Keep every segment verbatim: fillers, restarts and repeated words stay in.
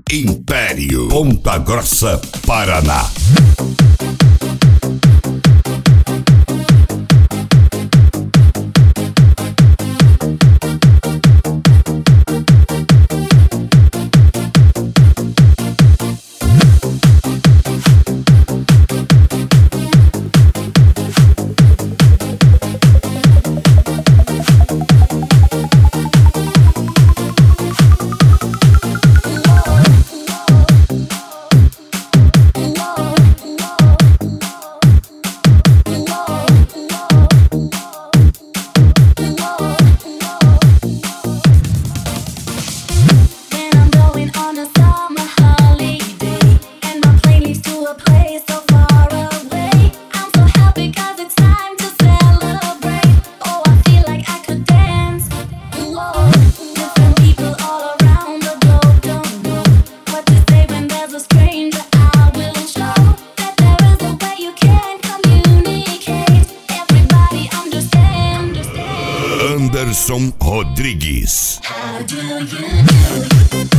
Império, Ponta Grossa, Paraná. Anderson Rodrigues. How do you do?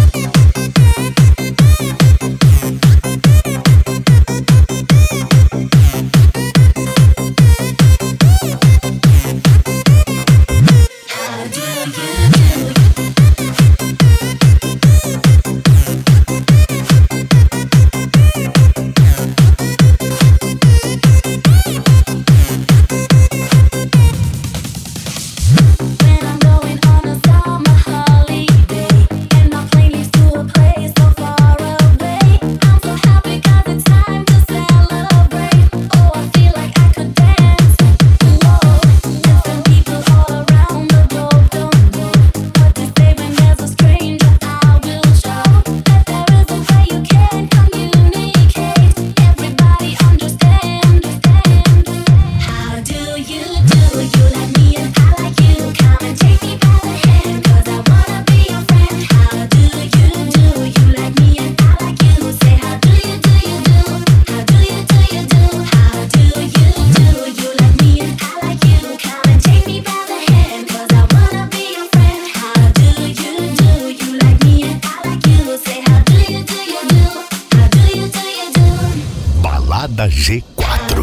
Balada G quatro.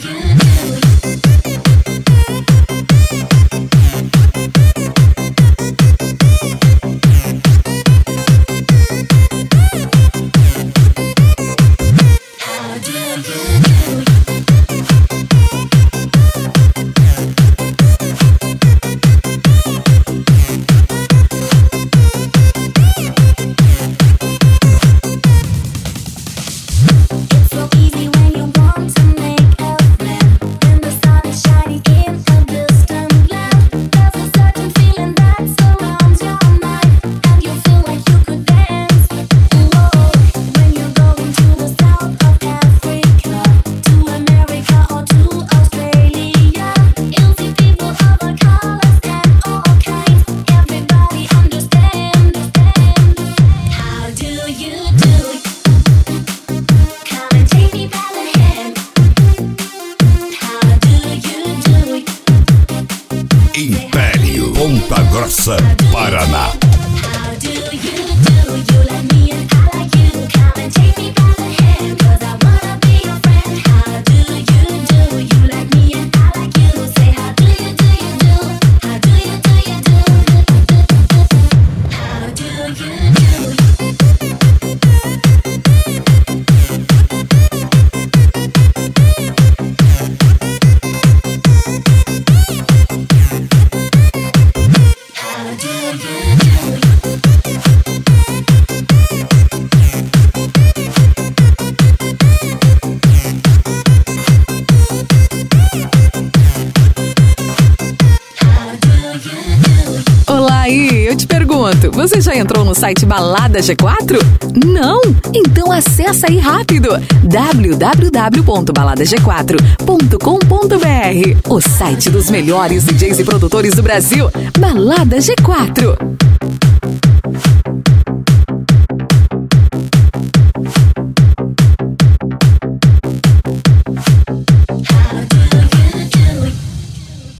Império, Ponta Grossa, Paraná. Olá aí, eu te pergunto, você já entrou no site Balada G quatro? Não? Então acessa aí rápido, w w w ponto balada g quatro ponto com ponto b r, o site dos melhores D Js e produtores do Brasil, Balada G quatro.